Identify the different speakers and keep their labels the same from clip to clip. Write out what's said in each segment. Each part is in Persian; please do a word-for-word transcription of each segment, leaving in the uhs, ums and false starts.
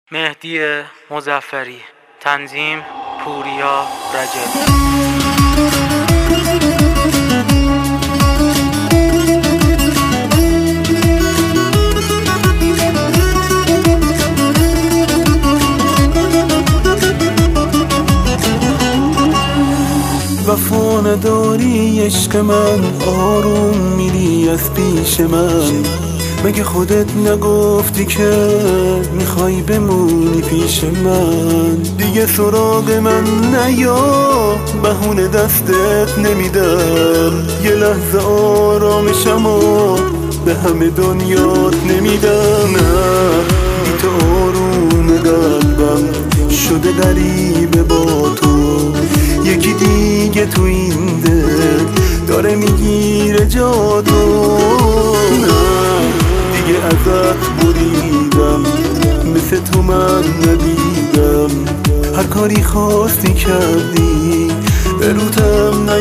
Speaker 1: مهدی مظفری، تنظیم پوریا رجب.
Speaker 2: وفا نداری عشق من، آروم میری از پیش من. مگه خودت نگفتی که میخوای بمونی پیش من؟ دیگه سراغ من نیا، بهونه دستت نمیدم. یه لحظه آرامشمو به همه دنیات نمیدم. نه بی تو آروم قلبم شده غریبه با تو. یکی دیگه تو این دل داره میگیره جا تو. دیگه ازت بریدم، مثل تو من ندیدم. هر کاری خواستی کردی، به روتم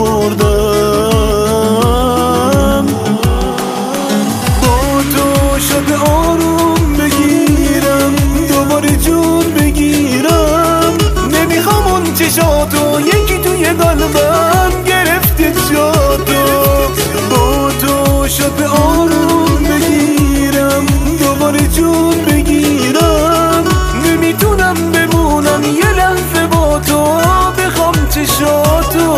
Speaker 2: نیاوردم. با تو شب آروم بگیرم، دوباره جون بگیرم. نمیخوام اون چشاتو، یکی توی قلبم گرفته جاتو. با تو شب آروم بگیرم، دوباره جون بگیرم. نمیتونم بمونم یه لحظه با تو، بخوام چشاتو.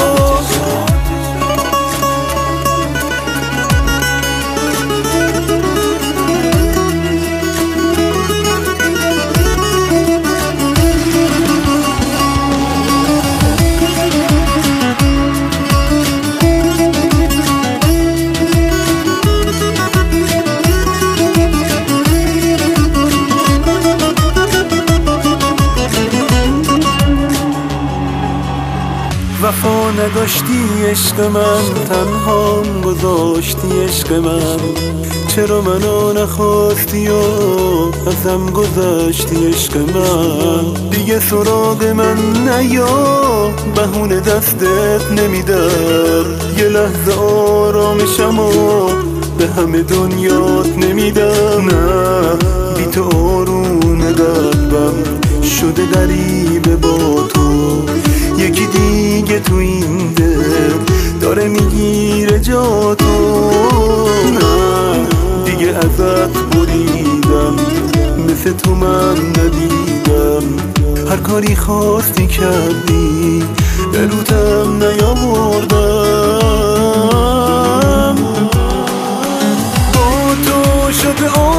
Speaker 2: وفا نداشتی عشق من، تنها گذاشتی عشق من. چرا منو نخواستی و ازم گذاشتی عشق من؟ دیگه سراغ من نیا، بهونه دستت نمیدم. یه لحظه آرامشمو به همه دنیات نمیدم. نه بی تو آروم قلبم شده غریبه با تو. یکی دیگه تو این دل داره میگیره جا تو. نه دیگه ازت بریدم، مثل تو من ندیدم. هر کاری خواستی کردی، به روتم نیاوردم. با تو شب